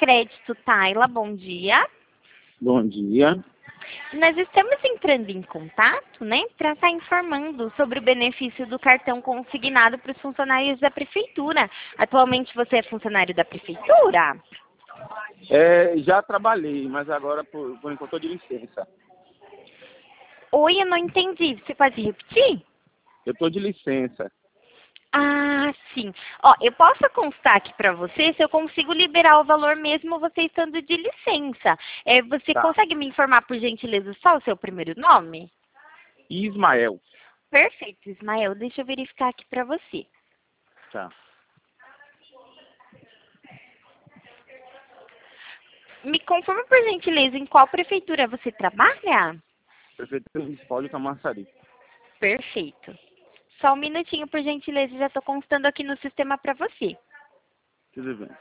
Crédito Taila, bom dia. Bom dia. Nós estamos entrando em contato, né, para estar informando sobre o benefício do cartão consignado para os funcionários da prefeitura. Atualmente você é funcionário da prefeitura? Já trabalhei, mas agora por enquanto estou de licença. Oi, eu não entendi. Você pode repetir? Eu estou de licença. Ah, sim. Ó, eu posso constar aqui para você se eu consigo liberar o valor mesmo você estando de licença. Você Tá. consegue me informar, por gentileza, só o seu primeiro nome? Ismael. Perfeito, Ismael. Deixa eu verificar aqui para você. Tá. Me confirma, por gentileza, em qual prefeitura você trabalha? Prefeitura Municipal de Camaçari. Perfeito. Só um minutinho, por gentileza, já estou constando aqui no sistema para você. Tudo bem.